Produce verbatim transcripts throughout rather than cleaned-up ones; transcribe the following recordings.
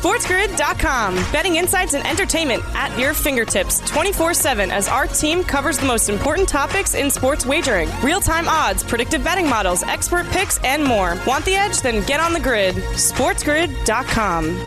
SportsGrid dot com. Betting insights and entertainment at your fingertips twenty-four seven as our team covers the most important topics in sports wagering. Real-time odds, predictive betting models, expert picks, and more. Want the edge? Then get on the grid. SportsGrid dot com.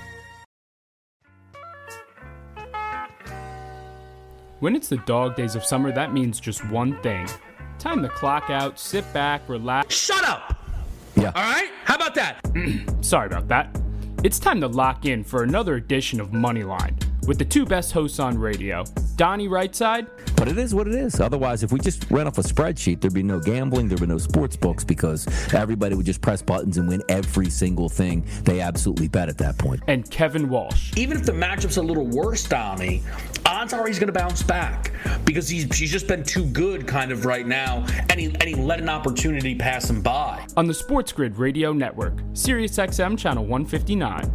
When it's the dog days of summer, that means just one thing. Time to clock out, sit back, relax. Shut up! Yeah. All right? How about that? Sorry about that. It's time to lock in for another edition of Moneyline with the two best hosts on radio, Donnie Rightside. But it is what it is. Otherwise, if we just ran off a spreadsheet, there'd be no gambling, there'd be no sports books because everybody would just press buttons and win every single thing they absolutely bet at that point. And Kevin Walsh. Even if the matchup's a little worse, Donnie, odds are he's going to bounce back because he's he's just been too good kind of right now, and he, and he let an opportunity pass him by. On the Sports Grid Radio Network, Sirius X M Channel one fifty-nine.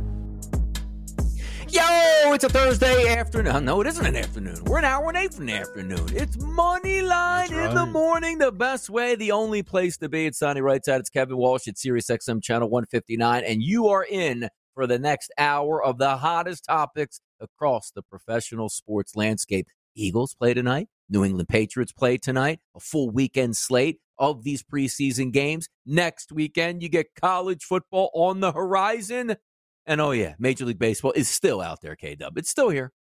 Yo, it's a Thursday afternoon. No, it isn't an afternoon. We're an hour and eight from the afternoon. It's Moneyline right. in the morning, the best way, the only place to be. It's Sonny Rightside. It's Kevin Walsh at Sirius X M Channel one fifty-nine, and you are in for the next hour of the hottest topics across the professional sports landscape. Eagles play tonight. New England Patriots play tonight. A full weekend slate of these preseason games. Next weekend, you get college football on the horizon. And, oh, yeah, Major League Baseball is still out there, K-Dub. It's still here.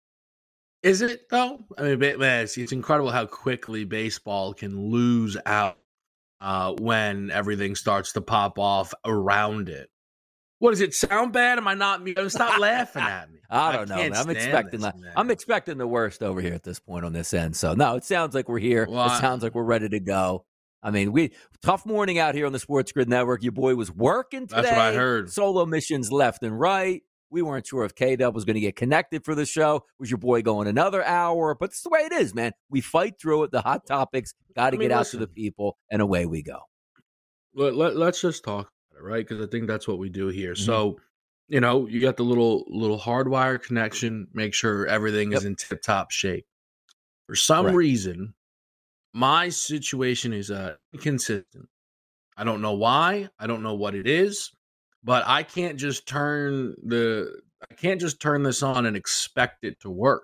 Is it, though? I mean, man, it's, it's incredible how quickly baseball can lose out uh, when everything starts to pop off around it. What, does it sound bad? Am I not? Stop laughing at me. I don't I know, man. I'm expecting this, the, I'm expecting the worst over here at this point on this end. So, no, it sounds like we're here. Well, it sounds like we're ready to go. I mean, we tough morning out here on the Sports Grid Network. Your boy was working today. That's what I heard. Solo missions left and right. We weren't sure if K-Dub was going to get connected for the show. Was your boy going another hour? But it's the way it is, man. We fight through it. The hot topics got to I mean, get out listen, to the people, and away we go. Let, let, let's just talk about it, right? Because I think that's what we do here. Mm-hmm. So, you know, you got the little little hardwire connection. Make sure everything Yep. is in tip-top shape. For some Correct. reason, my situation is uh, inconsistent. I don't know why. I don't know what it is, but I can't just turn the I can't just turn this on and expect it to work.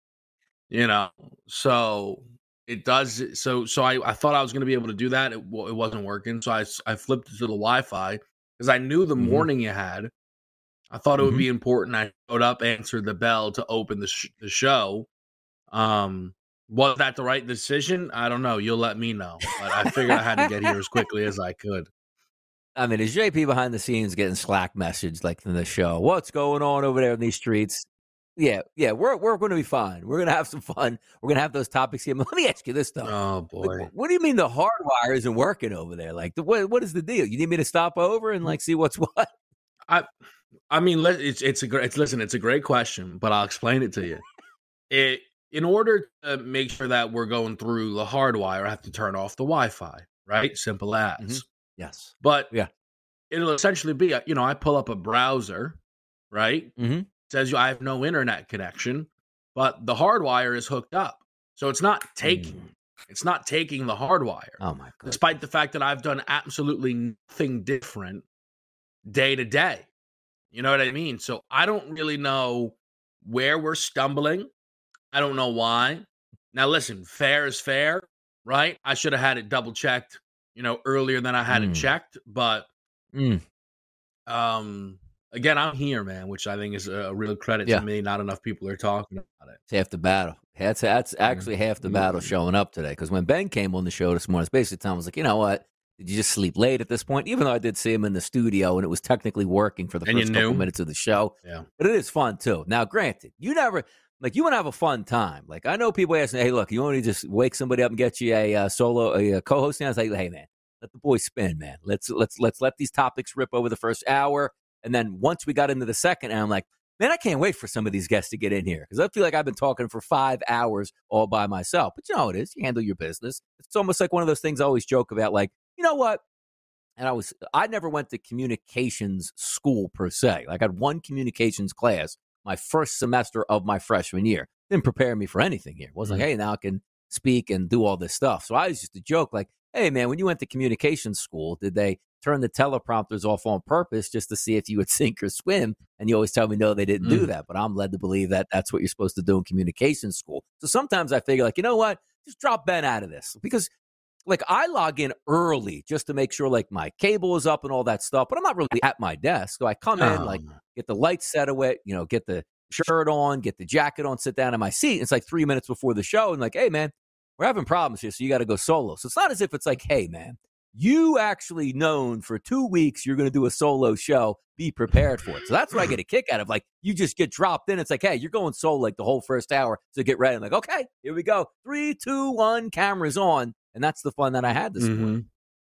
You know, so it does. So so I, I thought I was going to be able to do that. It, it wasn't working. So I, I flipped it to the Wi-Fi because I knew the Mhm. warning you had. I thought it would Mhm. be important. I showed up, answered the bell to open the sh- the show. Um. Was that the right decision? I don't know. You'll let me know. But I figured I had to get here as quickly as I could. I mean, is J P behind the scenes getting Slack message like in the show? What's going on over there in these streets? Yeah, yeah, we're we're going to be fine. We're going to have some fun. We're going to have those topics here. Let me ask you this though. Oh boy, Like, what do you mean the hardwire isn't working over there? Like, the, what what is the deal? You need me to stop over and like see what's what? I, I mean, let- it's it's a great. It's, listen, it's a great question, but I'll explain it to you. It in order to make sure that we're going through the hardwire, I have to turn off the Wi-Fi. Right, simple as. Mhm. Yes. But Yeah. it'll essentially be, you know, I pull up a browser, right? Mm-hmm. Says I have no internet connection, but the hardwire is hooked up, so it's not taking. Mm. It's not taking the hardwire, Oh my god. despite the fact that I've done absolutely nothing different day to day. You know what I mean? So I don't really know where we're stumbling. I don't know why. Now listen, fair is fair, right? I should have had it double checked, you know, earlier than I had Mm. it checked, but Mm. um. Again, I'm here, man, which I think is a real credit Yeah. to me. Not enough people are talking about it. It's half the battle. That's that's actually half the battle showing up today. Because when Ben came on the show this morning, it's basically Tom was like, you know what? Did you just sleep late at this point? Even though I did see him in the studio and it was technically working for the And you first couple knew? minutes of the show. Yeah. But it is fun too. Now, granted, you never like you want to have a fun time. Like I know people asking, hey, look, you want to just wake somebody up and get you a uh, solo a, a co-host? And I was like, hey, man, let the boys spin, man. Let's let's let's let these topics rip over the first hour. And then once we got into the second, and I'm like, man, I can't wait for some of these guests to get in here because I feel like I've been talking for five hours all by myself. But you know how it is. You handle your business. It's almost like one of those things I always joke about, like, you know what? And I was, I never went to communications school per se. Like I had one communications class my first semester of my freshman year. Didn't prepare me for anything here. It wasn't like, hey, now I can speak and do all this stuff. So I was just a joke, like, hey, man, when you went to communication school, did they turn the teleprompters off on purpose just to see if you would sink or swim? And you always tell me, no, they didn't mm. do that. But I'm led to believe that that's what you're supposed to do in communication school. So sometimes I figure, like, you know what? Just drop Ben out of this. Because, like, I log in early just to make sure, like, my cable is up and all that stuff. But I'm not really at my desk. So I come oh. in, like, get the lights set away, you know, get the shirt on, get the jacket on, sit down in my seat. It's like three minutes before the show. And like, hey, man, we're having problems here, so you got to go solo. So it's not as if it's like, hey, man, you actually known for two weeks you're going to do a solo show. Be prepared for it. So that's what I get a kick out of. Like, you just get dropped in. It's like, hey, you're going solo like the whole first hour. So get ready. I'm like, okay, here we go. Three, two, one, cameras on. And that's the fun that I had this mm-hmm. morning.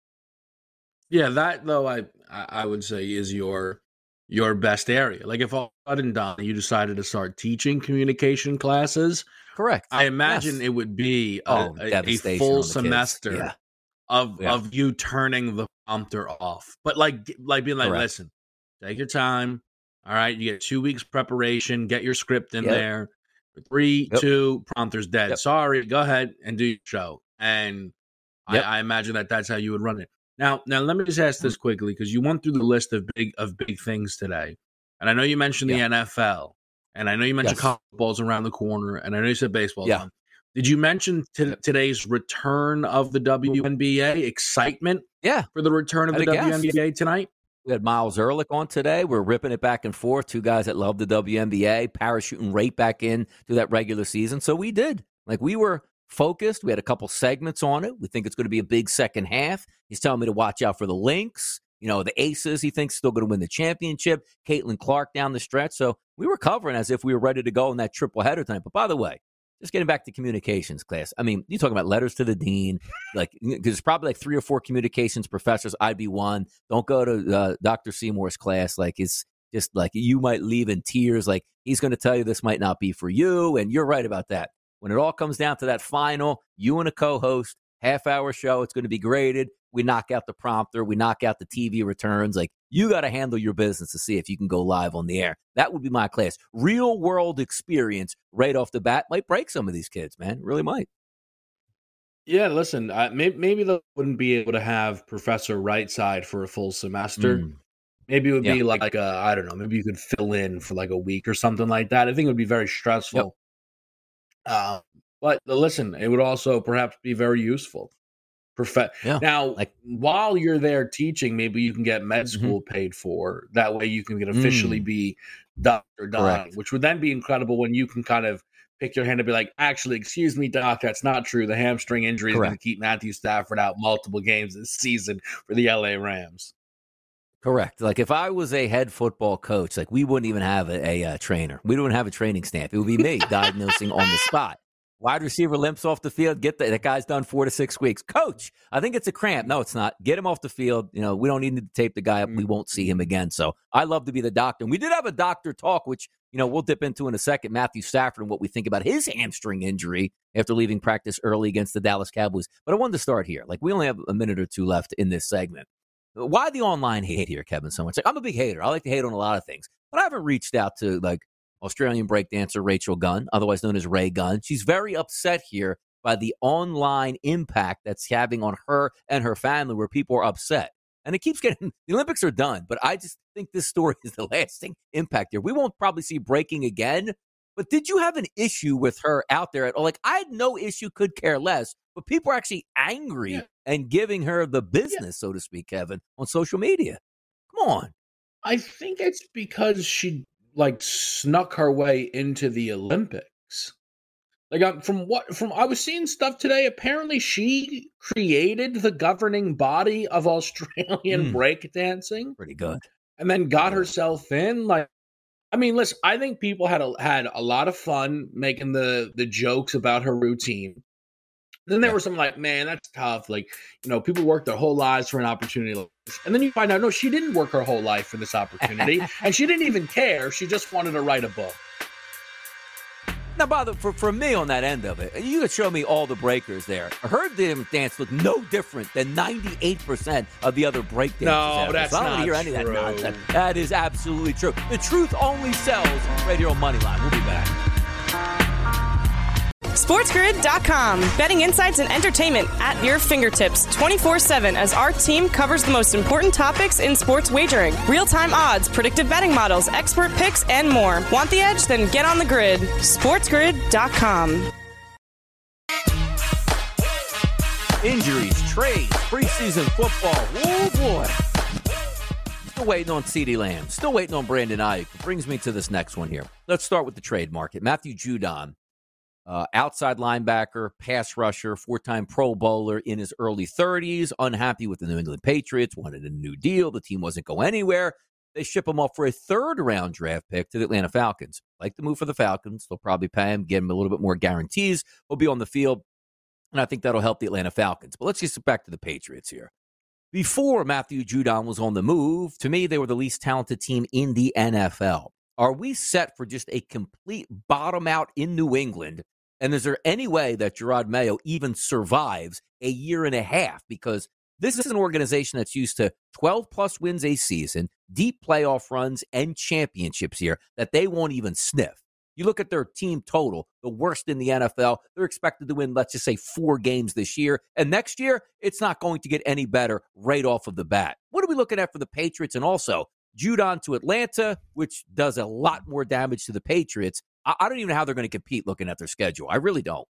Yeah, that, though, I I would say is your your best area. Like, if all said and done, you decided to start teaching communication classes. Correct. I imagine yes. it would be a, oh, a, a full semester yeah. of yeah. of you turning the prompter off. But like like being like, Correct. listen, take your time. All right, you get two weeks preparation. Get your script in yep. there. Three, yep. two, prompter's dead. Yep. Sorry, go ahead and do your show. And yep. I, I imagine that that's how you would run it. Now, now let me just ask this quickly, because you went through the list of big of big things today, and I know you mentioned yeah. the N F L, and I know you mentioned yes. college football's around the corner, and I know you said baseball. Yeah. Did you mention t- today's return of the W N B A? Excitement, yeah, for the return of the W N B A guess. tonight. We had Miles Ehrlich on today. We're ripping it back and forth. Two guys that love the W N B A, parachuting right back in to that regular season. So we did. Like, we were focused. We had a couple segments on it. We think it's going to be a big second half. He's telling me to watch out for the Lynx. You know, the Aces, he thinks, still going to win the championship. Caitlin Clark down the stretch. So we were covering as if we were ready to go in that triple header tonight. But by the way, just getting back to communications class. I mean, you talking about letters to the dean, like, because there's probably like three or four communications professors. I'd be one. Don't go to uh, Doctor Seymour's class. Like, it's just like you might leave in tears. Like, he's going to tell you this might not be for you. And you're right about that. When it all comes down to that final, you and a co-host, half-hour show, it's going to be graded. We knock out the prompter. We knock out the T V returns. Like, you got to handle your business to see if you can go live on the air. That would be my class. Real-world experience right off the bat might break some of these kids, man. It really might. Yeah, listen, I, maybe, maybe they wouldn't be able to have Professor Rightside for a full semester. Mm. Maybe it would yeah. be like, a, I don't know, maybe you could fill in for like a week or something like that. I think it would be very stressful. Yep. Uh, but listen, it would also perhaps be very useful. Profe- yeah, now, like, while you're there teaching, maybe you can get med school mm-hmm. paid for. That way you can get officially mm. be Doctor Don, which would then be incredible when you can kind of pick your hand and be like, actually, excuse me, Doc, that's not true. The hamstring injury Correct. is going to keep Matthew Stafford out multiple games this season for the L A Rams. Correct. Like, if I was a head football coach, like, we wouldn't even have a, a, a trainer. We wouldn't have a training staff. It would be me diagnosing on the spot. Wide receiver limps off the field. Get the, that guy's done four to six weeks. Coach, I think it's a cramp. No, it's not. Get him off the field. You know, we don't need to tape the guy up. We won't see him again. So I love to be the doctor. And we did have a doctor talk, which, you know, we'll dip into in a second. Matthew Stafford and what we think about his hamstring injury after leaving practice early against the Dallas Cowboys. But I wanted to start here. Like, we only have a minute or two left in this segment. Why the online hate here, Kevin, so much? Like, I'm a big hater. I like to hate on a lot of things. But I haven't reached out to, like, Australian breakdancer Rachel Gunn, otherwise known as Ray Gunn. She's very upset here by the online impact that's having on her and her family, where people are upset. And it keeps getting, the Olympics are done, but I just think this story is the lasting impact here. We won't probably see breaking again, but did you have an issue with her out there at all? Like, I had no issue, could care less, but people are actually angry yeah. and giving her the business, yeah. so to speak, Kevin, on social media. Come on. I think it's because she, like, snuck her way into the Olympics. Like, I'm, from what from I was seeing stuff today, apparently she created the governing body of Australian mm. breakdancing. Pretty good. And then got herself in. Like, I mean, listen, I think people had a, had a lot of fun making the the jokes about her routine. Then there yeah. were some like, man, that's tough. Like, you know, people work their whole lives for an opportunity like this. And then you find out, no, she didn't work her whole life for this opportunity. And she didn't even care. She just wanted to write a book. Now, by the, for, for me on that end of it, you could show me all the breakers there. Her dance looked no different than ninety-eight percent of the other break dancers. No, that's so I don't not hear true. any of that nonsense. That is absolutely true. The truth only sells right here on Moneyline. We'll be back. SportsGrid dot com. Betting insights and entertainment at your fingertips twenty-four seven as our team covers the most important topics in sports wagering. Real-time odds, predictive betting models, expert picks, and more. Want the edge? Then get on the grid. SportsGrid dot com. Injuries, trades, preseason football. Oh, boy. Still waiting on CeeDee Lamb. Still waiting on Brandon Ayuk. It brings me to this next one here. Let's start with the trade market. Matthew Judon, uh, outside linebacker, pass rusher, four-time Pro Bowler in his early thirties, unhappy with the New England Patriots, wanted a new deal. The team wasn't going anywhere. They ship him off for a third-round draft pick to the Atlanta Falcons. Like the move for the Falcons. They'll probably pay him, get him a little bit more guarantees. He'll be on the field, and I think that'll help the Atlanta Falcons. But let's just get back to the Patriots here. Before Matthew Judon was on the move, to me, they were the least talented team in the N F L. Are we set for just a complete bottom out in New England? And is there any way that Gerard Mayo even survives a year and a half? Because this is an organization that's used to twelve-plus wins a season, deep playoff runs, and championships here that they won't even sniff. You look at their team total, the worst in the N F L. They're expected to win, let's just say, four games this year. And next year, it's not going to get any better right off of the bat. What are we looking at for the Patriots? And also, Judon to Atlanta, which does a lot more damage to the Patriots. I, I don't even know how they're going to compete looking at their schedule. I really don't.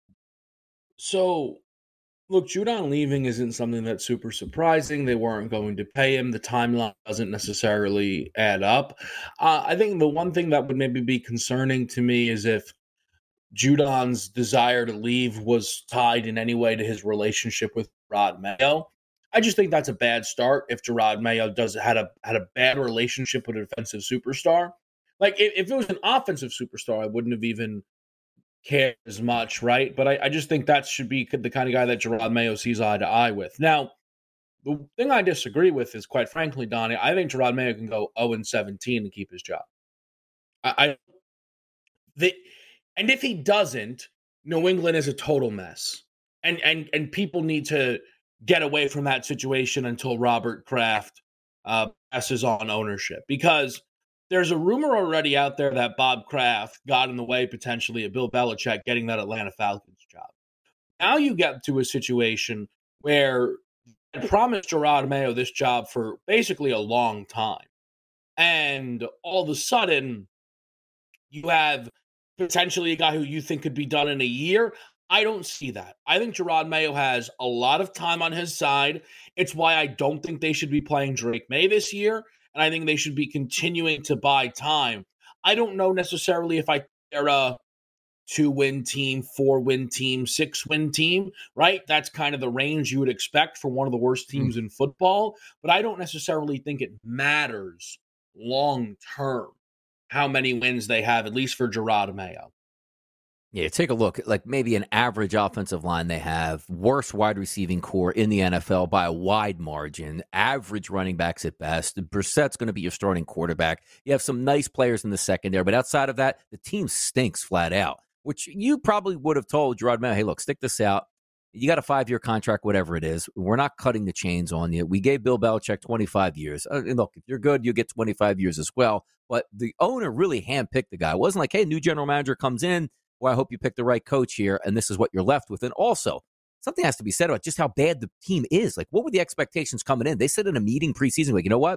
So, look, Judon leaving isn't something that's super surprising. They weren't going to pay him. The timeline doesn't necessarily add up. Uh, I think the one thing that would maybe be concerning to me is if Judon's desire to leave was tied in any way to his relationship with Gerard Mayo. I just think that's a bad start if Gerard Mayo does had a had a bad relationship with a defensive superstar. Like, if, if it was an offensive superstar, I wouldn't have even care as much, right? But I, I just think that should be the kind of guy that Gerard Mayo sees eye to eye with. Now, the thing I disagree with is, quite frankly, Donnie, I think Gerard Mayo can go oh and seventeen and keep his job. I, I the, and if he doesn't, New England is a total mess, and and and people need to get away from that situation until Robert Kraft uh, passes on ownership, because there's a rumor already out there that Bob Kraft got in the way potentially of Bill Belichick getting that Atlanta Falcons job. Now you get to a situation where I promised Gerard Mayo this job for basically a long time. And all of a sudden, you have potentially a guy who you think could be done in a year. I don't see that. I think Gerard Mayo has a lot of time on his side. It's why I don't think they should be playing Drake May this year. And I think they should be continuing to buy time. I don't know necessarily if I they're a two-win team, four-win team, six-win team, right? That's kind of the range you would expect for one of the worst teams mm. in football. But I don't necessarily think it matters long-term how many wins they have, at least for Gerard Mayo. Yeah, take a look. Like maybe an average offensive line they have, worst wide receiving core in the N F L by a wide margin, average running backs at best. Brissett's going to be your starting quarterback. You have some nice players in the secondary, but outside of that, the team stinks flat out, which you probably would have told Gerard Mayo, hey, look, stick this out. You got a five-year contract, whatever it is. We're not cutting the chains on you. We gave Bill Belichick twenty-five years. Uh, and look, if you're good, you'll get twenty-five years as well. But the owner really handpicked the guy. It wasn't like, hey, new general manager comes in, well, I hope you pick the right coach here, and this is what you're left with. And also, something has to be said about just how bad the team is. Like, what were the expectations coming in? They said in a meeting preseason, like, you know what?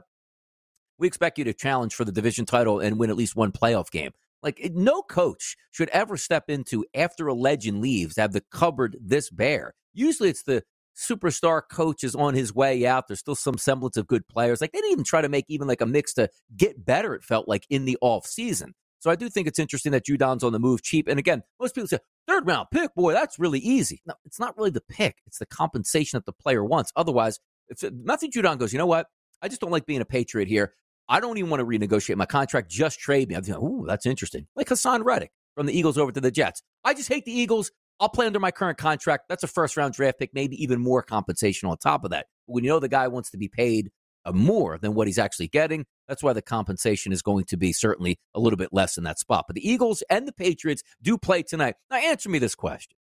We expect you to challenge for the division title and win at least one playoff game. Like, no coach should ever step into after a legend leaves to have the cupboard this bare. Usually it's the superstar coach is on his way out. There's still some semblance of good players. Like, they didn't even try to make even like a mix to get better, it felt like, in the offseason. So I do think it's interesting that Judon's on the move cheap. And again, most people say, third round pick, boy, that's really easy. No, it's not really the pick. It's the compensation that the player wants. Otherwise, if Matthew Judon goes, you know what? I just don't like being a Patriot here. I don't even want to renegotiate my contract. Just trade me. I'm thinking, ooh, that's interesting. Like Hassan Reddick from the Eagles over to the Jets. I just hate the Eagles. I'll play under my current contract. That's a first-round draft pick, maybe even more compensation on top of that. But when you know the guy wants to be paid uh, more than what he's actually getting, that's why the compensation is going to be certainly a little bit less in that spot. But the Eagles and the Patriots do play tonight. Now, answer me this question.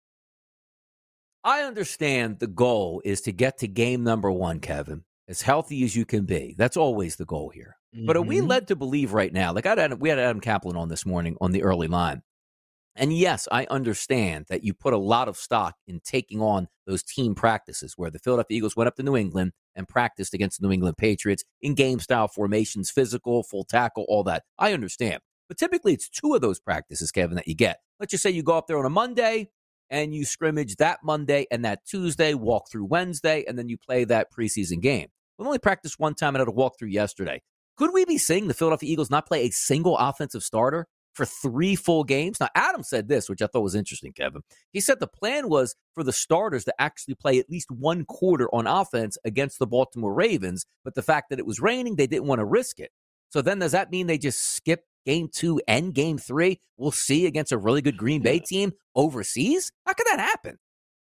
I understand the goal is to get to game number one, Kevin, as healthy as you can be. That's always the goal here. Mm-hmm. But are we led to believe right now, like I had, we had Adam Kaplan on this morning on the early line, And yes, I understand that you put a lot of stock in taking on those team practices where the Philadelphia Eagles went up to New England and practiced against the New England Patriots in game-style formations, physical, full tackle, all that. I understand. But typically it's two of those practices, Kevin, that you get. Let's just say you go up there on a Monday and you scrimmage that Monday and that Tuesday, walk through Wednesday, and then you play that preseason game. We only practiced one time and had a walkthrough yesterday. Could we be seeing the Philadelphia Eagles not play a single offensive starter for three full games? Now, Adam said this, which I thought was interesting, Kevin. He said the plan was for the starters to actually play at least one quarter on offense against the Baltimore Ravens, but the fact that it was raining, they didn't want to risk it. So then does that mean they just skip game two and game three? We'll see against a really good Green Bay team overseas? How could that happen?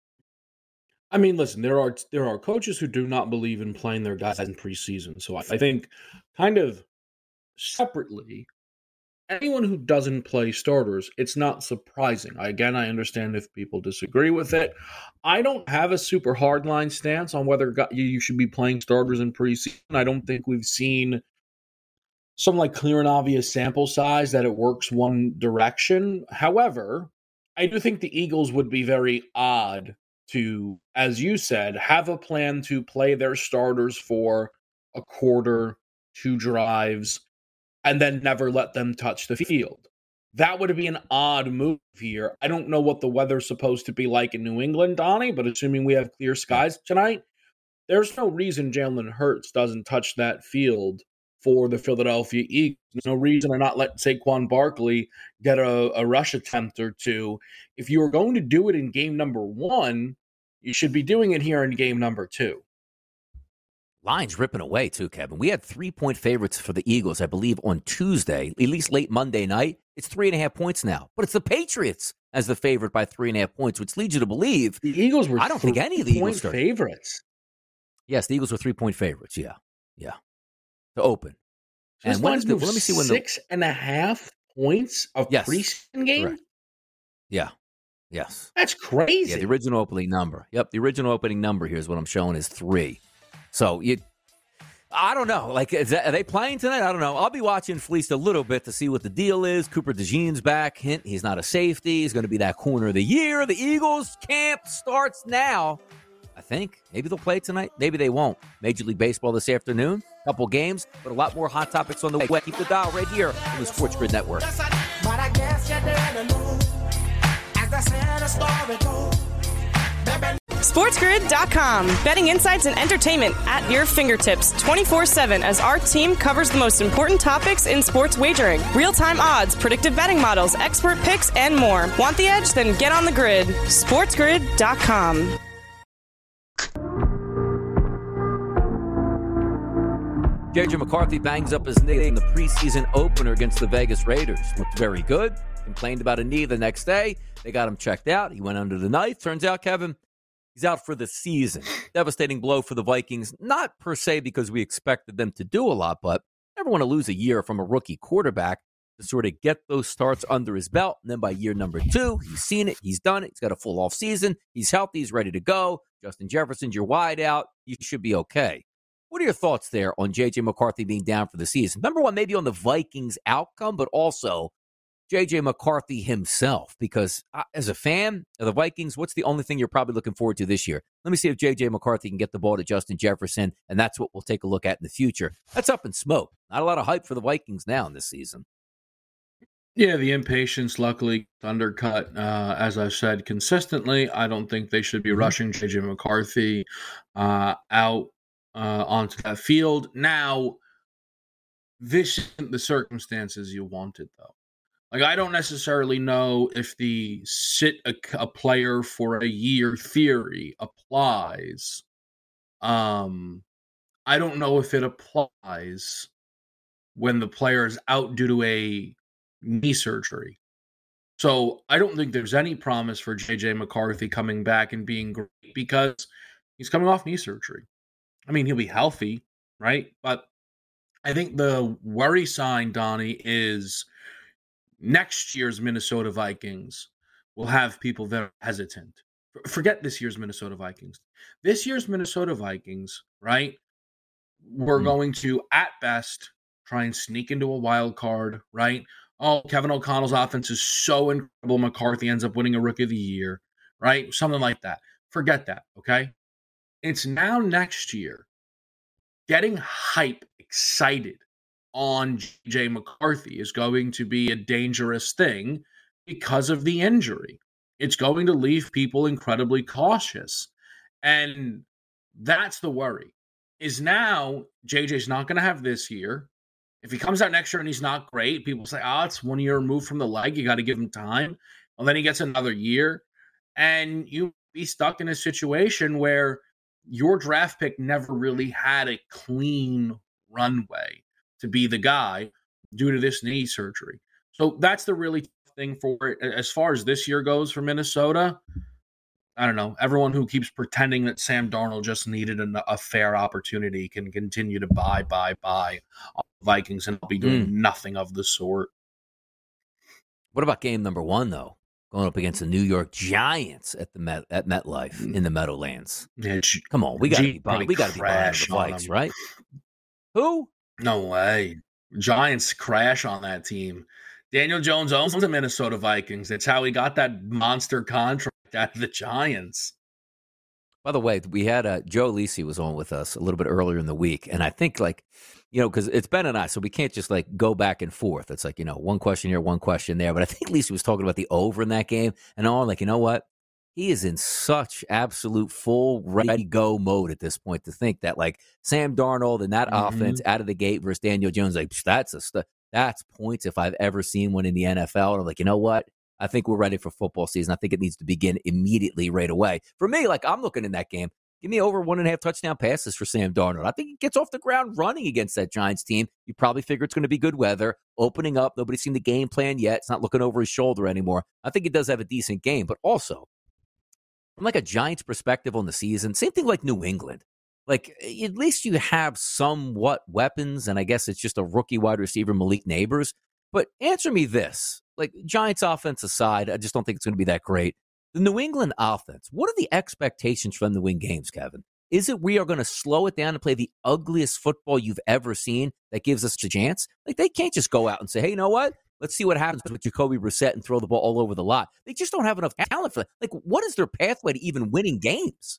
I mean, listen, there are there are coaches who do not believe in playing their guys in preseason. So I, I think kind of separately, anyone who doesn't play starters, it's not surprising. I, again, I understand if people disagree with it. I don't have a super hardline stance on whether you should be playing starters in preseason. I don't think we've seen some like clear and obvious sample size that it works one direction. However, I do think the Eagles would be very odd to, as you said, have a plan to play their starters for a quarter, two drives, and then never let them touch the field. That would be an odd move here. I don't know what the weather's supposed to be like in New England, Donnie, but assuming we have clear skies tonight, there's no reason Jalen Hurts doesn't touch that field for the Philadelphia Eagles. There's no reason to not let Saquon Barkley get a, a rush attempt or two. If you were going to do it in game number one, you should be doing it here in game number two. Line's ripping away, too, Kevin. We had three-point favorites for the Eagles, I believe, on Tuesday, at least late Monday night. It's three and a half points now. But it's the Patriots as the favorite by three and a half points, which leads you to believe the Eagles were I don't think any of the Eagles started. favorites. Yes, the Eagles were three-point favorites, yeah. Yeah. To open. So and when is the, well, let me see when six the, and a half points of yes, preseason game? Correct. Yeah. Yes. That's crazy. Yeah, the original opening number. Yep, the original opening number here is what I'm showing is three. So, you, I don't know. Like, is that, are they playing tonight? I don't know. I'll be watching Fleeced a little bit to see what the deal is. Cooper DeJean's back. Hint, he's not a safety. He's going to be that corner of the year. The Eagles camp starts now. I think. Maybe they'll play tonight. Maybe they won't. Major League Baseball this afternoon. Couple games, but a lot more hot topics on the way. Keep the dial right here on the Sports Grid Network. SportsGrid dot com. Betting insights and entertainment at your fingertips twenty-four seven as our team covers the most important topics in sports wagering. Real-time odds, predictive betting models, expert picks, and more. Want the edge? Then get on the grid. SportsGrid dot com. J J McCarthy bangs up his knee in the preseason opener against the Vegas Raiders. Looked very good. Complained about a knee the next day. They got him checked out. He went under the knife. Turns out, Kevin, he's out for the season. Devastating blow for the Vikings. Not per se because we expected them to do a lot, but never want to lose a year from a rookie quarterback to sort of get those starts under his belt. And then by year number two, he's seen it. He's done it. He's got a full off season. He's healthy. He's ready to go. Justin Jefferson's your wide out. You should be okay. What are your thoughts there on J J McCarthy being down for the season? Number one, maybe on the Vikings outcome, but also J J McCarthy himself. Because uh, as a fan of the Vikings, what's the only thing you're probably looking forward to this year? Let me see if J J McCarthy can get the ball to Justin Jefferson, and that's what we'll take a look at in the future. That's up in smoke. Not a lot of hype for the Vikings now in this season. Yeah, the impatience, luckily, undercut, uh, as I've said consistently. I don't think they should be mm-hmm. rushing J J McCarthy uh, out uh, onto that field. Now, this isn't the circumstances you wanted, though. Like, I don't necessarily know if the sit a, a player for a year theory applies. Um, I don't know if it applies when the player is out due to a knee surgery. So I don't think there's any promise for J J McCarthy coming back and being great because he's coming off knee surgery. I mean, he'll be healthy, right? But I think the worry sign, Donnie, is next year's Minnesota Vikings will have people very hesitant. Forget this year's Minnesota Vikings. This year's Minnesota Vikings, right? We're mm-hmm. going to, at best, try and sneak into a wild card, right? oh, Kevin O'Connell's offense is so incredible, McCarthy ends up winning a Rookie of the Year, right? Something like that. Forget that, okay? It's now next year. Getting hype, excited on J J McCarthy is going to be a dangerous thing because of the injury. It's going to leave people incredibly cautious. And that's the worry, is now J J's not going to have this year. If he comes out next year and he's not great, people say, oh, it's one year removed from the leg. You got to give him time. Well, then he gets another year. And you be stuck in a situation where your draft pick never really had a clean runway to be the guy due to this knee surgery. So that's the really tough thing for it. As far as this year goes for Minnesota, I don't know. Everyone who keeps pretending that Sam Darnold just needed a, a fair opportunity can continue to buy, buy, buy on the Vikings and be doing mm. nothing of the sort. What about game number one, though? Going up against the New York Giants at the Met, at MetLife in the Meadowlands. Yeah, G- Come on, we got to be behind, we got to be behind the Vikes, right? Who? No way. Giants crash on that team. Daniel Jones owns the Minnesota Vikings. That's how he got that monster contract out of the Giants. By the way, we had uh, Joe Lisi was on with us a little bit earlier in the week, and I think like, you know, because it's Ben and I, so we can't just like go back and forth. It's like, you know, one question here, one question there. But I think Lisi was talking about the over in that game, and I'm like, you know what? He is in such absolute full ready-go mode at this point to think that like Sam Darnold and that mm-hmm. offense out of the gate versus Daniel Jones, like that's a st- that's points if I've ever seen one in the N F L. And I'm like, you know what? I think we're ready for football season. I think it needs to begin immediately right away. For me, like I'm looking in that game, give me over one and a half touchdown passes for Sam Darnold. I think he gets off the ground running against that Giants team. You probably figure it's going to be good weather, opening up. Nobody's seen the game plan yet. It's not looking over his shoulder anymore. I think he does have a decent game, but also from like a Giants perspective on the season, same thing like New England. Like at least you have somewhat weapons, and I guess it's just a rookie wide receiver, Malik Neighbors. But answer me this. Like, Giants offense aside, I just don't think it's going to be that great. The New England offense, what are the expectations for them to win games, Kevin? Is it we are going to slow it down and play the ugliest football you've ever seen that gives us a chance? Like, they can't just go out and say, hey, you know what? Let's see what happens with Jacoby Brissett and throw the ball all over the lot. They just don't have enough talent for that. Like, what is their pathway to even winning games?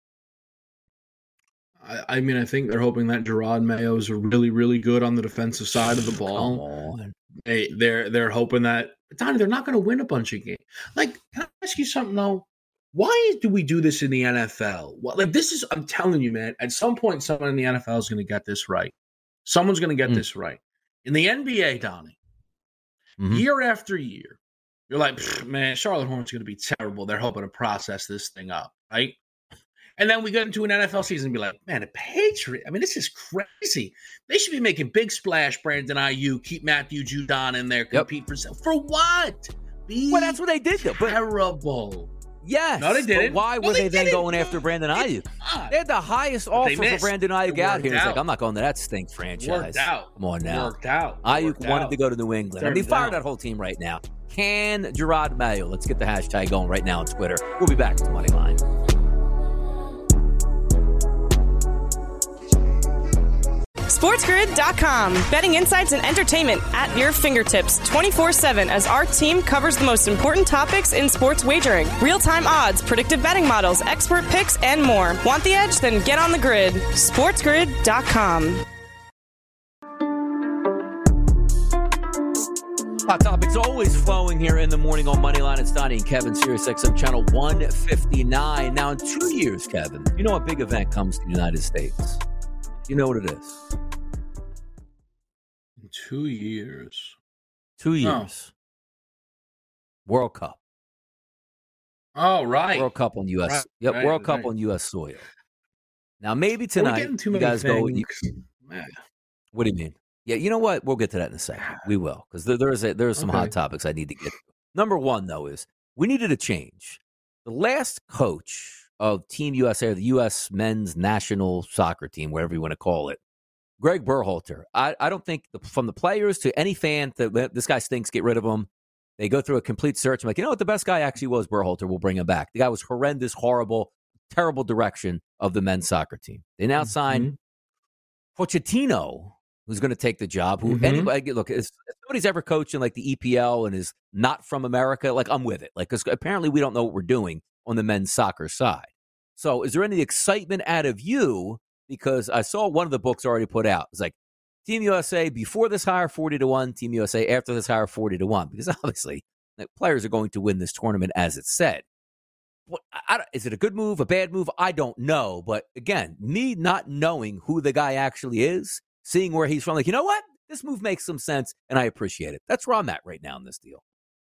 I, I mean, I think they're hoping that Gerard Mayo is really, really good on the defensive side of the ball. Come on. They, they're they're hoping that, Donnie, they're not going to win a bunch of games. Like, can I ask you something, though? Why do we do this in the N F L? Well, like, this is, I'm telling you, man, at some point, someone in the N F L is going to get this right. Someone's going to get mm. this right. In the N B A, Donnie, mm-hmm. year after year, you're like, man, Charlotte Hornets are going to be terrible. They're hoping to process this thing up, right? And then we get into an N F L season and be like, man, the Patriots, I mean, this is crazy. They should be making big splash, Brandon Ayuk, keep Matthew Judon in there, compete yep. for for what? Be well, that's what they did, though. But, terrible. Yes. No, they didn't. But why no, were they, they then going no, after Brandon Ayuk? They, they had the highest offer for Brandon Ayuk out here. It's out. like, I'm not going to that stink franchise. Worked out. Come on now. Worked out. Ayuk Worked wanted out. to go to New England. I mean, fire that whole team right now. Can Gerard Mayo? Let's get the hashtag going right now on Twitter. We'll be back to Moneyline. SportsGrid dot com. Betting insights and entertainment at your fingertips twenty-four seven as our team covers the most important topics in sports wagering. Real-time odds, predictive betting models, expert picks, and more. Want the edge? Then get on the grid. SportsGrid dot com. Hot topics always flowing here in the morning on Moneyline. It's Donnie and Kevin, Sirius X M channel one fifty-nine. Now, in two years, Kevin, you know a big event comes to the United States. You know what it is. In two years. Two years. Oh. World Cup. Oh, right. World Cup on U S. Right, yep, right, World Cup right. on U S soil. Now, maybe tonight you guys things. go. You, what do you mean? Yeah, you know what? We'll get to that in a second. We will, because there, there's a, there's some okay. hot topics I need to get to. Number one, though, is we needed a change. The last coach of Team U S A, or the U S men's national soccer team, whatever you want to call it, Greg Berhalter. I, I don't think the, from the players to any fan that this guy stinks, get rid of him. They go through a complete search. I'm like, you know what? The best guy actually was Berhalter. We'll bring him back. The guy was horrendous, horrible, terrible direction of the men's soccer team. They now mm-hmm. sign Pochettino who's going to take the job. Who Mm-hmm. anybody look? If somebody's ever coached in like the E P L and is not from America, like I'm with it. Like because apparently we don't know what we're doing on the men's soccer side. So is there any excitement out of you? Because I saw one of the books already put out. It's like Team U S A before this hire forty to one, Team U S A after this hire forty to one. Because obviously like, players are going to win this tournament as it's said. What, I, I, is it a good move, a bad move? I don't know. But again, me not knowing who the guy actually is, seeing where he's from, like, you know what? This move makes some sense, and I appreciate it. That's where I'm at right now in this deal.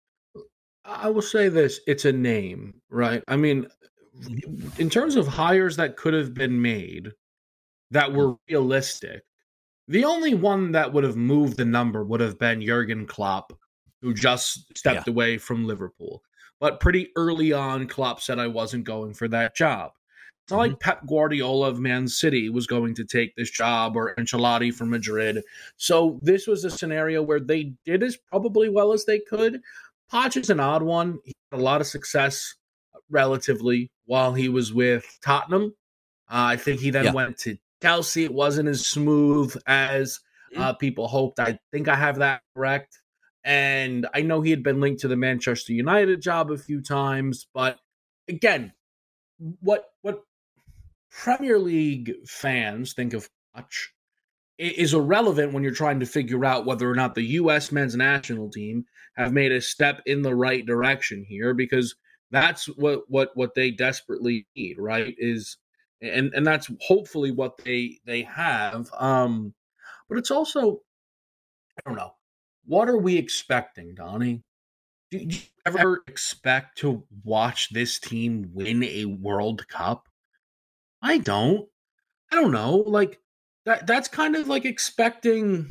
I will say this. It's a name, right? I mean, in terms of hires that could have been made that were realistic, the only one that would have moved the number would have been Jurgen Klopp, who just stepped Yeah. away from Liverpool. But pretty early on, Klopp said I wasn't going for that job. It's not Mm-hmm. like Pep Guardiola of Man City was going to take this job or Ancelotti from Madrid. So this was a scenario where they did as probably well as they could. Poch is an odd one. He had a lot of success relatively while he was with Tottenham. Uh, I think he then Yeah. went to Chelsea. It wasn't as smooth as uh, people hoped. I think I have that correct. And I know he had been linked to the Manchester United job a few times. But again, what what Premier League fans think of Poch is irrelevant when you're trying to figure out whether or not the U S men's national team have made a step in the right direction here, because that's what what what they desperately need, right? Is and and that's hopefully what they they have. Um, but it's also, I don't know, what are we expecting, Donnie? Do you ever expect to watch this team win a World Cup? I don't. I don't know. Like that. That's kind of like expecting.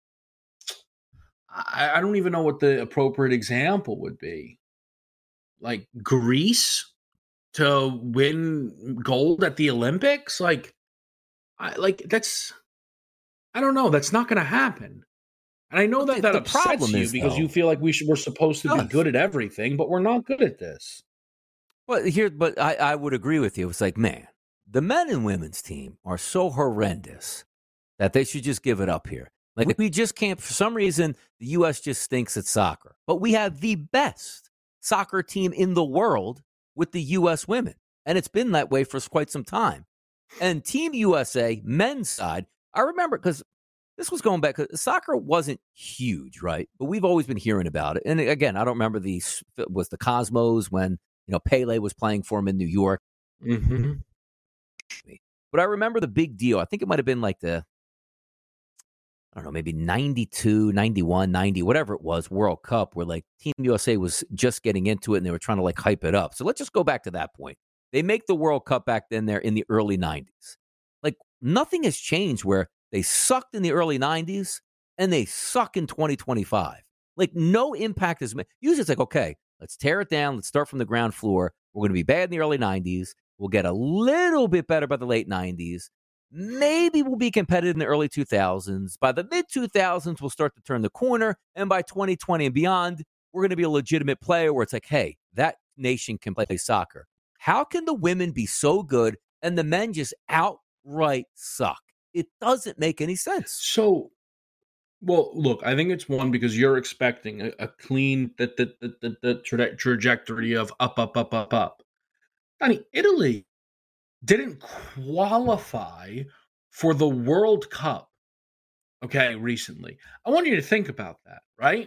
I, I don't even know what the appropriate example would be. Like Greece to win gold at the Olympics. Like, I like that's. I don't know. That's not going to happen. And I know that The- that the upsets problem you is, because though- you feel like we should, we're supposed to be Does. good at everything, but we're not good at this. Well, here, but I, I would agree with you. It's like, man, the men and women's team are so horrendous that they should just give it up here. Like, we just can't, for some reason, the U S just stinks at soccer. But we have the best soccer team in the world with the U S women. And it's been that way for quite some time. And Team U S A, men's side, I remember because this was going back, because soccer wasn't huge, right? But we've always been hearing about it. And again, I don't remember the, was the Cosmos when, you know, Pele was playing for him in New York. Mm-hmm. But I remember the big deal. I think it might have been like the, I don't know, maybe ninety-two, ninety-one, ninety, whatever it was, World Cup, where like Team U S A was just getting into it and they were trying to like hype it up. So let's just go back to that point. They make the World Cup back then there in the early nineties. Like nothing has changed where they sucked in the early nineties and they suck in twenty twenty-five. Like no impact is made. Usually it's like, okay, let's tear it down. Let's start from the ground floor. We're going to be bad in the early nineties. We'll get a little bit better by the late nineties. Maybe we'll be competitive in the early two thousands. By the mid two thousands, we'll start to turn the corner. And by twenty twenty and beyond, we're going to be a legitimate player where it's like, hey, that nation can play soccer. How can the women be so good and the men just outright suck? It doesn't make any sense. So, well, look, I think it's one because you're expecting a, a clean the the the, the, the tra- trajectory of up, up, up, up, up. I mean, Italy didn't qualify for the World Cup. Okay, recently, I want you to think about that, right?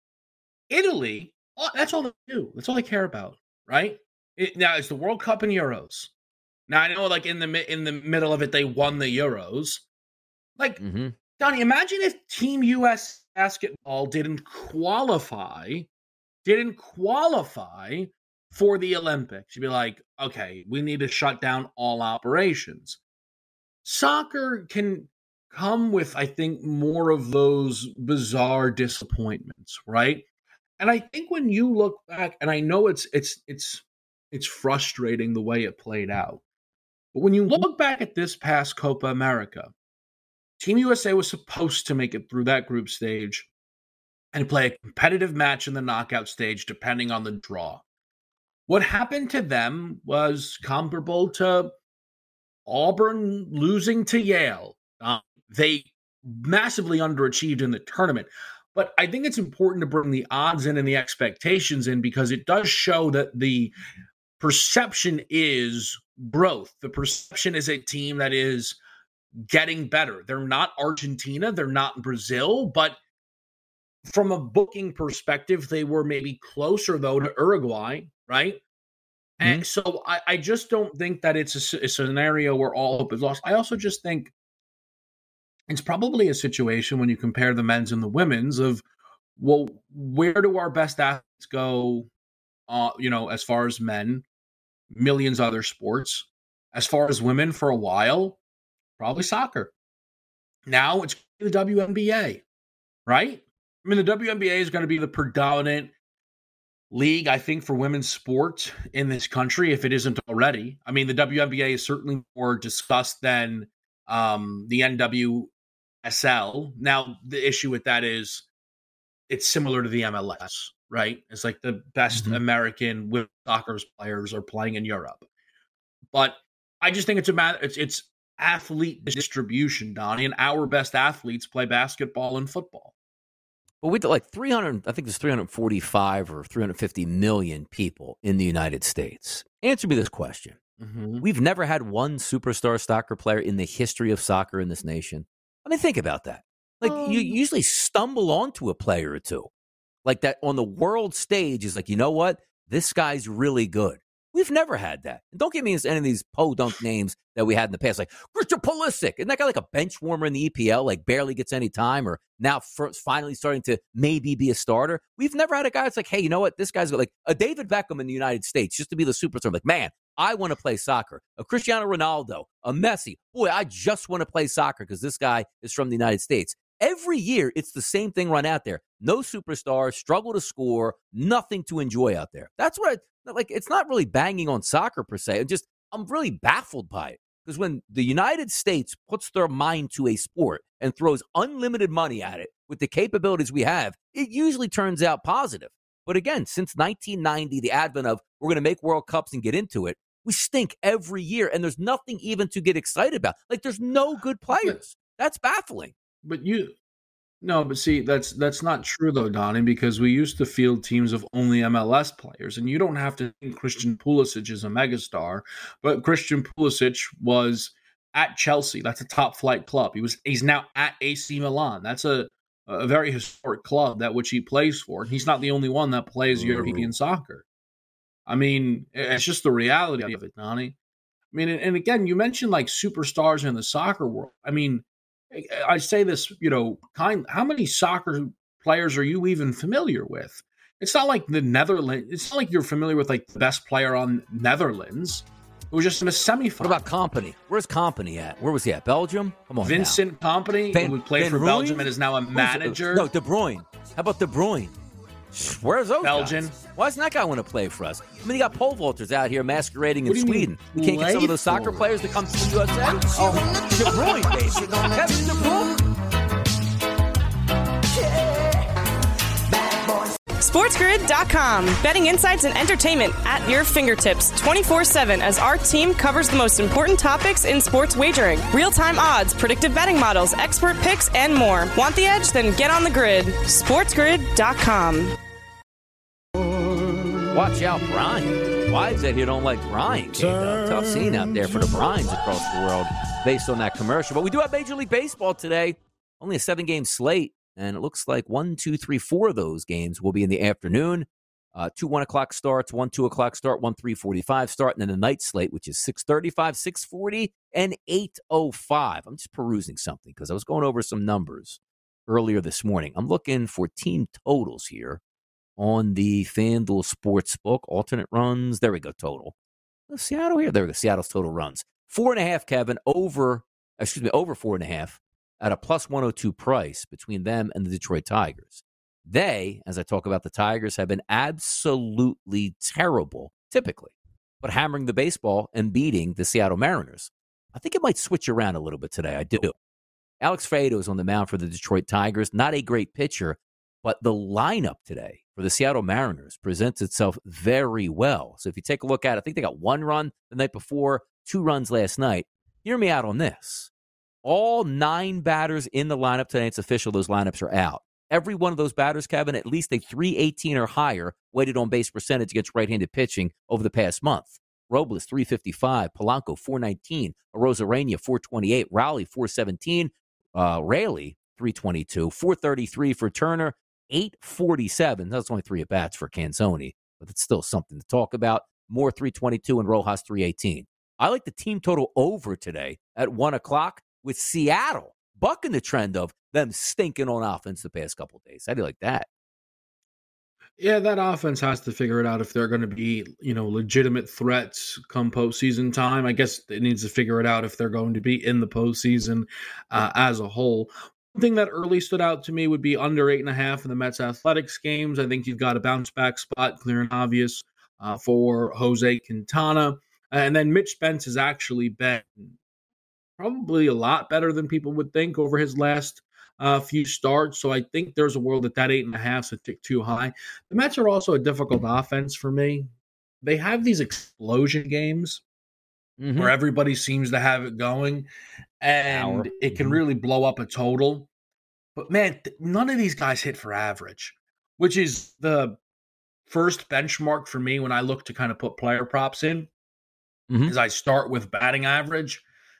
Italy, that's all they do. That's all they care about, right? It, now it's the World Cup and Euros. Now I know, like in the in the middle of it, they won the Euros. Like, Mm-hmm. Donnie, imagine if Team U S basketball didn't qualify, didn't qualify for the Olympics. You'd be like, okay, we need to shut down all operations. Soccer can come with, I think, more of those bizarre disappointments, right? And I think when you look back, and I know it's it's it's it's frustrating the way it played out, but when you look back at this past Copa America, Team U S A was supposed to make it through that group stage and play a competitive match in the knockout stage, depending on the draw. What happened to them was comparable to Auburn losing to Yale. Uh, they massively underachieved in the tournament. But I think it's important to bring the odds in and the expectations in because it does show that the perception is growth. The perception is a team that is getting better. They're not Argentina. They're not Brazil. But from a booking perspective, they were maybe closer, though, to Uruguay, right? Mm-hmm. And so I, I just don't think that it's a, a scenario where all hope is lost. I also just think it's probably a situation when you compare the men's and the women's of, well, where do our best athletes go, uh, you know, as far as men, millions other sports. As far as women, for a while, probably soccer. Now it's the W N B A, right? I mean, the W N B A is going to be the predominant league, I think, for women's sports in this country, if it isn't already. I mean, the W N B A is certainly more discussed than um, the N W S L. Now, the issue with that is it's similar to the M L S, right? It's like the best mm-hmm. American women's soccer players are playing in Europe. But I just think it's a matter, it's, it's athlete distribution, Donnie, and our best athletes play basketball and football. Well, we did like three hundred, I think there's three hundred forty-five or three hundred fifty million people in the United States. Answer me this question. Mm-hmm. We've never had one superstar soccer player in the history of soccer in this nation. I mean, think about that. Like, um, you usually stumble onto a player or two. Like that on the world stage is like, you know what? This guy's really good. We've never had that. And don't give me any of these podunk names that we had in the past, like Christian Pulisic. Isn't that guy like a bench warmer in the E P L, like barely gets any time, or now first, finally starting to maybe be a starter? We've never had a guy that's like, hey, you know what? This guy's got like a David Beckham in the United States just to be the superstar. Like, man, I want to play soccer. A Cristiano Ronaldo, a Messi. Boy, I just want to play soccer because this guy is from the United States. Every year, it's the same thing run out there. No superstars, struggle to score, nothing to enjoy out there. That's what I, like, it's not really banging on soccer per se. It just, I'm really baffled by it. Because when the United States puts their mind to a sport and throws unlimited money at it with the capabilities we have, it usually turns out positive. But again, since nineteen ninety, the advent of we're going to make World Cups and get into it, we stink every year. And there's nothing even to get excited about. Like, there's no good players. That's baffling. But you, no, but see, that's that's not true though, Donnie, because we used to field teams of only M L S players, and you don't have to think Christian Pulisic is a megastar, but Christian Pulisic was at Chelsea. That's a top flight club. He was he's now at A C Milan. That's a a very historic club that which he plays for. He's not the only one that plays Ooh. European soccer. I mean, it's just the reality of it, Donnie. I mean, and, and again, you mentioned like superstars in the soccer world. I mean, I say this, you know, kind. How many soccer players are you even familiar with? It's not like the Netherlands. It's not like you're familiar with like the best player on Netherlands. It was just in a semifinal. What about Kompany? Where's Kompany at? Where was he at? Belgium? Come on, Vincent Kompany, Van, who played Van for Rooyen? Belgium and is now a manager. No, De Bruyne. How about De Bruyne? Where's those Belgian? Guys? Why doesn't that guy want to play for us? I mean, you got pole vaulters out here masquerading in you Sweden. You can't get some of those soccer for? players to come to the U S A? Oh, De Bruyne, baby. Kevin De Bruyne. SportsGrid dot com. Betting insights and entertainment at your fingertips twenty-four seven as our team covers the most important topics in sports wagering. Real-time odds, predictive betting models, expert picks, and more. Want the edge? Then get on the grid. SportsGrid dot com. Watch out, Brian. Wives out here don't like Brian. K-Dub. Tough scene out there for the Bryans across the world based on that commercial. But we do have Major League Baseball today. Only a seven-game slate. And it looks like one, two, three, four of those games will be in the afternoon. Uh, two one o'clock starts, one two o'clock start, one three forty-five start, and then the night slate, which is six thirty-five, six forty, and eight oh five. I'm just perusing something because I was going over some numbers earlier this morning. I'm looking for team totals here on the FanDuel Sportsbook. Alternate runs. There we go, total. Seattle here. There we go, Seattle's total runs. Four and a half, Kevin, over, excuse me, over four and a half. At a plus one oh two price between them and the Detroit Tigers. They, as I talk about the Tigers, have been absolutely terrible, typically, but hammering the baseball and beating the Seattle Mariners. I think it might switch around a little bit today. I do. Alex Faedo is on the mound for the Detroit Tigers. Not a great pitcher, but the lineup today for the Seattle Mariners presents itself very well. So if you take a look at it, I think they got one run the night before, two runs last night. Hear me out on this. All nine batters in the lineup today, it's official, those lineups are out. Every one of those batters, Kevin, at least a three eighteen or higher weighted on base percentage against right-handed pitching over the past month. Robles, three fifty-five. Polanco, four nineteen. Arozarena, four twenty-eight. Rowley, four seventeen. Uh, Raley, three twenty-two. four thirty-three for Turner. eight forty-seven. That's only three at-bats for Canzoni, but it's still something to talk about. Moore, three twenty-two. And Rojas, three eighteen. I like the team total over today at one o'clock with Seattle bucking the trend of them stinking on offense the past couple of days. How do you like that? Yeah, that offense has to figure it out if they're going to be, you know, legitimate threats come postseason time. I guess it needs to figure it out if they're going to be in the postseason uh, as a whole. One thing that early stood out to me would be under eight and a half in the Mets Athletics games. I think you've got a bounce back spot, clear and obvious, uh, for Jose Quintana. And then Mitch Spence has actually been probably a lot better than people would think over his last uh, few starts. So I think there's a world that that eight and a half is a tick too high. The Mets are also a difficult offense for me. They have these explosion games mm-hmm. where everybody seems to have it going, and Hour. it can mm-hmm. really blow up a total. But man, th- none of these guys hit for average, which is the first benchmark for me when I look to kind of put player props in. Mm-hmm. Is I start with batting average.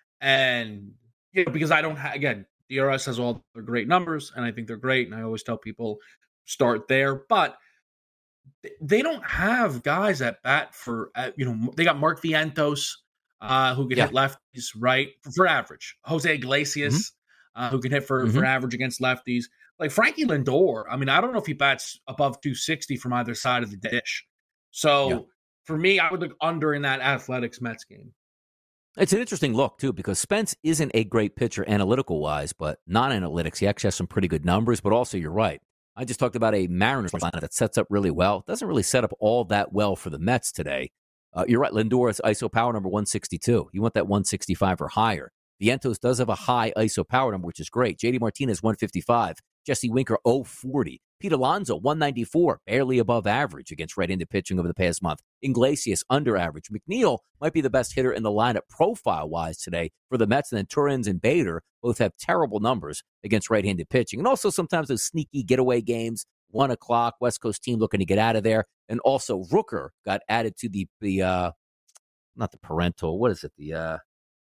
And, you know, because I don't have, again, D R S has all their great numbers, and I think they're great, and I always tell people start there. But they don't have guys that bat for, uh, you know, they got Mark Vientos, uh, who can yeah. hit lefties, right, for, for average. Jose Iglesias, mm-hmm. uh, who can hit for, mm-hmm. for average against lefties. Like Frankie Lindor, I mean, I don't know if he bats above two sixty from either side of the dish. So yeah. for me, I would look under in that Athletics Mets game. It's an interesting look, too, because Spence isn't a great pitcher analytical-wise, but non-analytics, he actually has some pretty good numbers, but also you're right. I just talked about a Mariners lineup that sets up really well. It doesn't really set up all that well for the Mets today. Uh, you're right, Lindor's I S O power number one sixty-two. You want that one sixty-five or higher. Vientos does have a high I S O power number, which is great. J D Martinez, one fifty-five. Jesse Winker, oh forty. Pete Alonso, one ninety-four, barely above average against right-handed pitching over the past month. Iglesias, under average. McNeil might be the best hitter in the lineup profile-wise today for the Mets. And then Torrens and Bader both have terrible numbers against right-handed pitching. And also sometimes those sneaky getaway games, one o'clock, West Coast team looking to get out of there. And also Rooker got added to the, the uh, not the parental, what is it, the... Uh,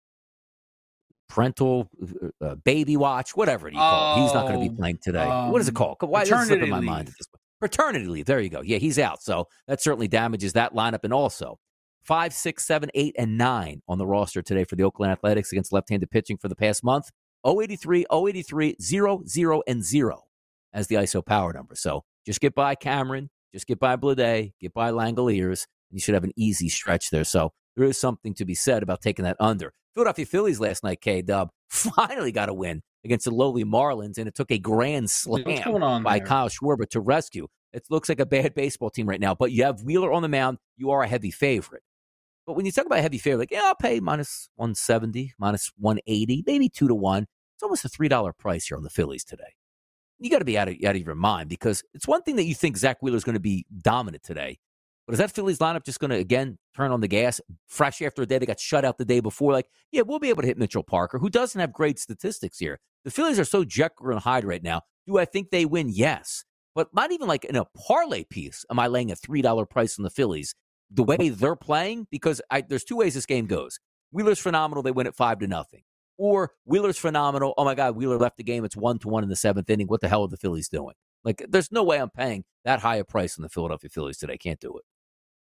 parental uh, baby watch, whatever you call oh, it. He's not going to be playing today. Um, what is it called? Why is it slipping my mind at this point? Paternity leave. There you go. Yeah, he's out. So that certainly damages that lineup. And also, five, six, seven, eight, and nine on the roster today for the Oakland Athletics against left-handed pitching for the past month. oh eighty-three, oh eighty-three, zero, zero, and zero as the I S O power number. So just get by Cameron, just get by Bleday, get by Langoliers, and you should have an easy stretch there. So there is something to be said about taking that under. Philadelphia Phillies last night, K-Dub, finally got a win against the lowly Marlins, and it took a grand slam by there? Kyle Schwarber to rescue. It looks like a bad baseball team right now, but you have Wheeler on the mound. You are a heavy favorite. But when you talk about a heavy favorite, like, yeah, I'll pay minus one seventy, minus one eighty, maybe two to one. It's almost a three dollars price here on the Phillies today. You got to be out of, out of your mind, because it's one thing that you think Zach Wheeler is going to be dominant today. But is that Phillies lineup just going to, again, turn on the gas fresh after a day they got shut out the day before? Like, yeah, we'll be able to hit Mitchell Parker, who doesn't have great statistics here. The Phillies are so Jekyll and Hyde right now. Do I think they win? Yes. But not even like in a parlay piece am I laying a three dollars price on the Phillies the way they're playing, because I, there's two ways this game goes. Wheeler's phenomenal. They win at five to nothing. Or Wheeler's phenomenal. Oh, my God, Wheeler left the game. It's one to one in the seventh inning. What the hell are the Phillies doing? Like, there's no way I'm paying that high a price on the Philadelphia Phillies today. Can't do it.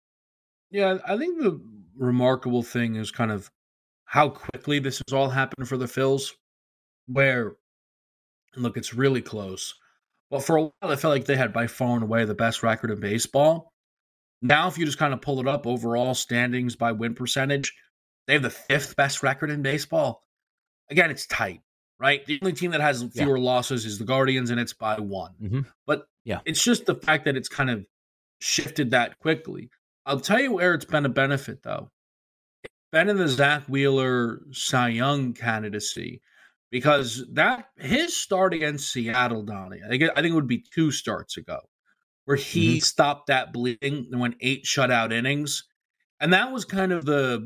Yeah, I think the remarkable thing is kind of how quickly this has all happened for the Phils, where, look, it's really close. Well, for a while, I felt like they had by far and away the best record in baseball. Now, if you just kind of pull it up, overall standings by win percentage, they have the fifth best record in baseball. Again, it's tight, right? The only team that has fewer yeah. losses is the Guardians, and it's by one. Mm-hmm. But yeah. it's just the fact that it's kind of shifted that quickly. I'll tell you where it's been a benefit, though. It's been in the Zach Wheeler Cy Young candidacy, because that his start against Seattle, Donnie, I think, I think it would be two starts ago, where he mm-hmm. stopped that bleeding and went eight shutout innings. And that was kind of the,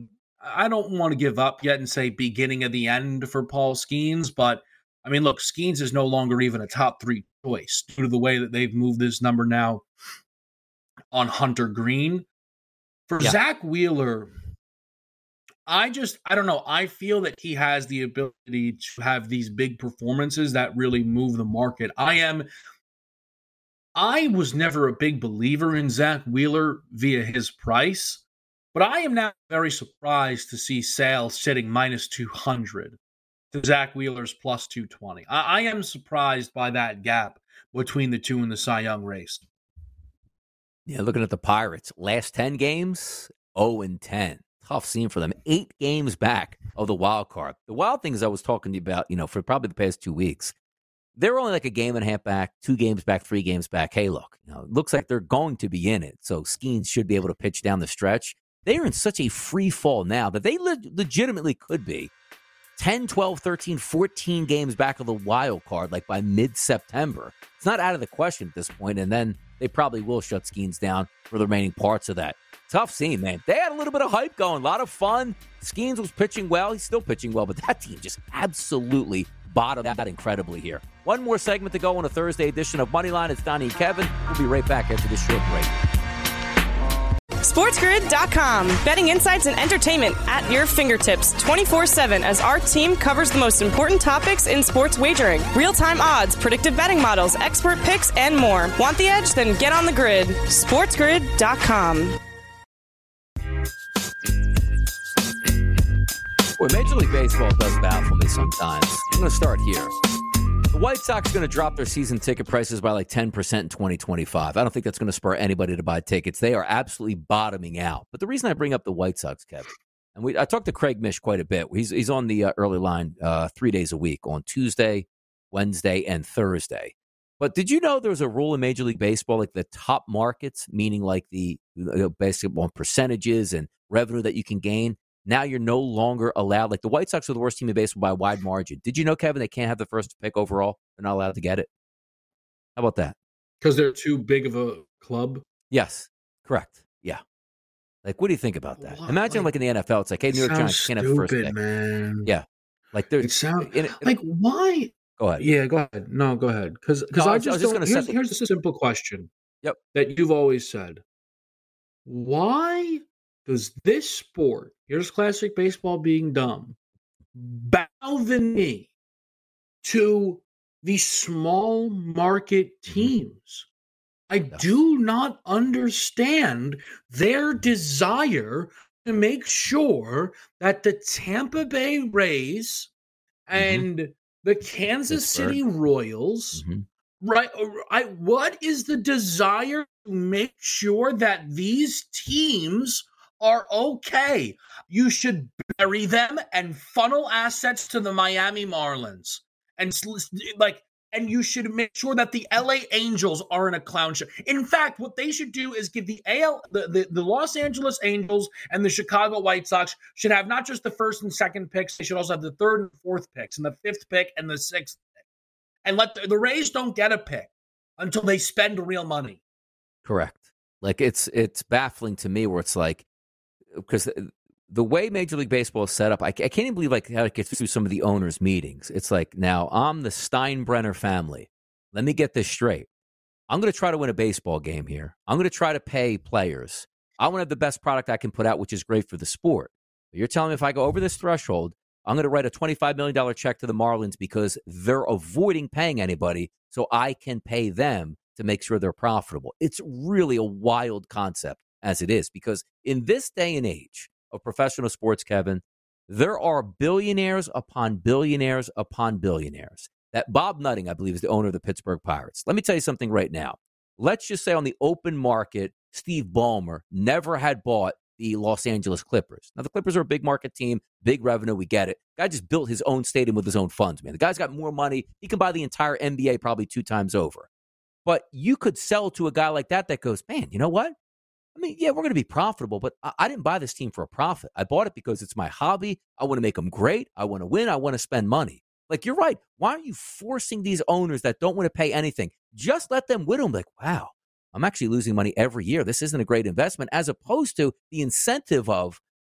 I don't want to give up yet and say beginning of the end for Paul Skeens, but I mean, look, Skeens is no longer even a top three choice due to the way that they've moved this number now on Hunter Green. For yeah. Zach Wheeler, I just, I don't know. I feel that he has the ability to have these big performances that really move the market. I am, I was never a big believer in Zach Wheeler via his price, but I am now very surprised to see Sale sitting minus two hundred to Zach Wheeler's plus two twenty. I, I am surprised by that gap between the two in the Cy Young race. Yeah, looking at the Pirates, last ten games, oh and ten. Tough scene for them. Eight games back of the wild card. The wild things I was talking to you about, you know, for probably the past two weeks, they're only like a game and a half back, two games back, three games back. Hey, look, you know, it looks like they're going to be in it. So Skeens should be able to pitch down the stretch. They are in such a free fall now that they le- legitimately could be ten, twelve, thirteen, fourteen games back of the wild card, like by mid-September. It's not out of the question at this point, and then they probably will shut Skeens down for the remaining parts of that. Tough scene, man. They had a little bit of hype going, a lot of fun. Skeens was pitching well. He's still pitching well, but that team just absolutely bottomed out incredibly here. One more segment to go on a Thursday edition of Moneyline. It's Donnie and Kevin. We'll be right back after this short break. SportsGrid dot com. Betting insights and entertainment at your fingertips twenty-four seven as our team covers the most important topics in sports wagering. Real-time odds, predictive betting models, expert picks, and more. Want the edge? Then get on the grid. SportsGrid dot com. Boy, Major League Baseball does baffle me sometimes. I'm going to start here. The White Sox are going to drop their season ticket prices by like ten percent in twenty twenty-five. I don't think that's going to spur anybody to buy tickets. They are absolutely bottoming out. But the reason I bring up the White Sox, Kevin, and we I talked to Craig Mish quite a bit. He's he's on the uh, early line uh, three days a week on Tuesday, Wednesday, and Thursday. But did you know there's a rule in Major League Baseball, like the top markets, meaning like the uh, basketball percentages and revenue that you can gain? Now you're no longer allowed. Like the White Sox are the worst team in baseball by a wide margin. Did you know, Kevin, they can't have the first pick overall? They're not allowed to get it. How about that? Because they're too big of a club? Yes, correct. Yeah. Like, what do you think about that? What? Imagine like, like in the N F L, it's like, hey, New York Giants can't have the first pick. Man. Yeah. Like, there's. It sound, in, in, like, why? Go ahead. Yeah, go ahead. No, go ahead. Because no, I, I just, was just going to here's, say. Here's a simple question. Yep. That you've always said. Why does this sport, here's classic baseball being dumb, bow the knee to the small market teams? I do not understand their desire to make sure that the Tampa Bay Rays and mm-hmm. the Kansas Pittsburgh. City Royals, mm-hmm. right? I, what is the desire to make sure that these teams are okay? You should bury them and funnel assets to the Miami Marlins. And like, and you should make sure that the L A Angels are in a clown show. In fact, what they should do is give the A L, the, the, the Los Angeles Angels and the Chicago White Sox should have not just the first and second picks, they should also have the third and fourth picks and the fifth pick and the sixth pick. And let the, the Rays don't get a pick until they spend real money. Correct. Like it's it's baffling to me where it's like, because the way Major League Baseball is set up, I, I can't even believe like how it gets through some of the owners' meetings. It's like, now I'm the Steinbrenner family. Let me get this straight. I'm going to try to win a baseball game here. I'm going to try to pay players. I want to have the best product I can put out, which is great for the sport. But you're telling me if I go over this threshold, I'm going to write a twenty-five million dollars check to the Marlins because they're avoiding paying anybody so I can pay them to make sure they're profitable. It's really a wild concept as it is, because in this day and age of professional sports, Kevin, there are billionaires upon billionaires upon billionaires. That Bob Nutting, I believe, is the owner of the Pittsburgh Pirates. Let me tell you something right now. Let's just say on the open market, Steve Ballmer never had bought the Los Angeles Clippers. Now, the Clippers are a big market team, big revenue, we get it. Guy just built his own stadium with his own funds, man. The guy's got more money. He can buy the entire N B A probably two times over. But you could sell to a guy like that that goes, man, you know what? I mean, yeah, we're going to be profitable, but I, I didn't buy this team for a profit. I bought it because it's my hobby. I want to make them great. I want to win. I want to spend money. Like, you're right. Why are you forcing these owners that don't want to pay anything? Just let them win them. Like, wow, I'm actually losing money every year. This isn't a great investment, as opposed to the incentive of,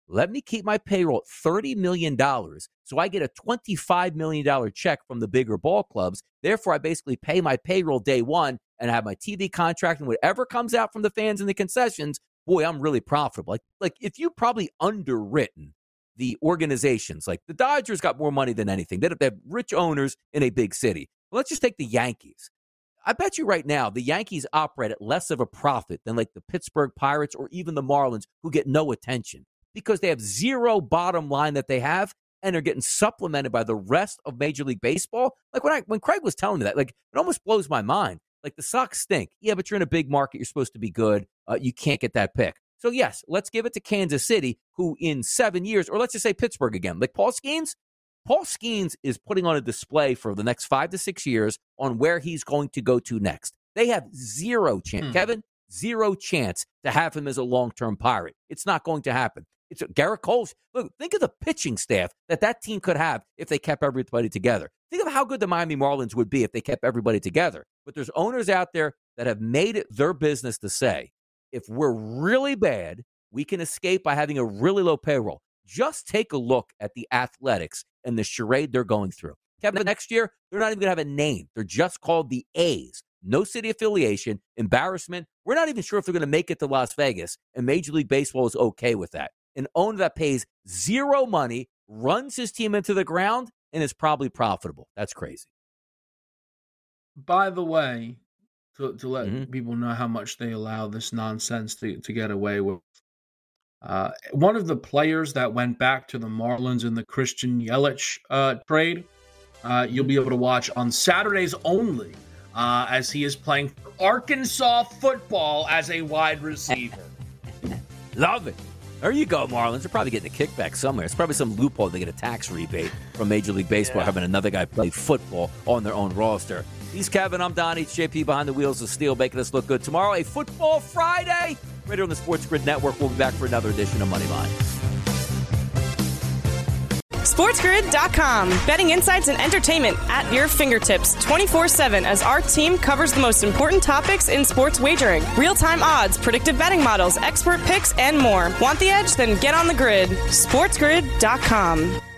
Let me keep my payroll at thirty million dollars so I get a twenty-five million dollars check from the bigger ball clubs. Therefore, I basically pay my payroll day one and have my T V contract, and whatever comes out from the fans and the concessions, boy, I'm really profitable. Like, like if you probably underwritten the organizations, like the Dodgers got more money than anything. They have rich owners in a big city. Well, let's just take the Yankees. I bet you right now the Yankees operate at less of a profit than like the Pittsburgh Pirates or even the Marlins, who get no attention because they have zero bottom line that they have, and they're getting supplemented by the rest of Major League Baseball. Like when I when Craig was telling me that, like it almost blows my mind. Like the Sox stink. Yeah, but you're in a big market. You're supposed to be good. Uh, you can't get that pick. So yes, let's give it to Kansas City, who in seven years, or let's just say Pittsburgh again, like Paul Skeens, Paul Skeens is putting on a display for the next five to six years on where he's going to go to next. They have zero chance, hmm. Kevin, zero chance to have him as a long-term Pirate. It's not going to happen. It's Garrett Cole's. Look, think of the pitching staff that that team could have if they kept everybody together. Think of how good the Miami Marlins would be if they kept everybody together. But there's owners out there that have made it their business to say, if we're really bad, we can escape by having a really low payroll. Just take a look at the Athletics and the charade they're going through. Kevin, next year, they're not even going to have a name. They're just called the A's. No city affiliation, embarrassment. We're not even sure if they're going to make it to Las Vegas, and Major League Baseball is okay with that. An owner that pays zero money, runs his team into the ground, and is probably profitable. That's crazy. By the way, to, to let mm-hmm. people know how much they allow this nonsense to, to get away with, uh, one of the players that went back to the Marlins in the Christian Yelich uh, trade, uh, you'll be able to watch on Saturdays only uh, as he is playing Arkansas football as a wide receiver. Love it. There you go, Marlins. They're probably getting a kickback somewhere. It's probably some loophole they get a tax rebate from Major League Baseball yeah. having another guy play football on their own roster. He's Kevin. I'm Donnie. It's J P behind the wheels of steel, making us look good. Tomorrow, a Football Friday. Right here on the Sports Grid Network. We'll be back for another edition of Moneyline. SportsGrid dot com. Betting insights and entertainment at your fingertips twenty-four seven as our team covers the most important topics in sports wagering. Real-time odds, predictive betting models, expert picks, and more. Want the edge? Then get on the grid. SportsGrid dot com.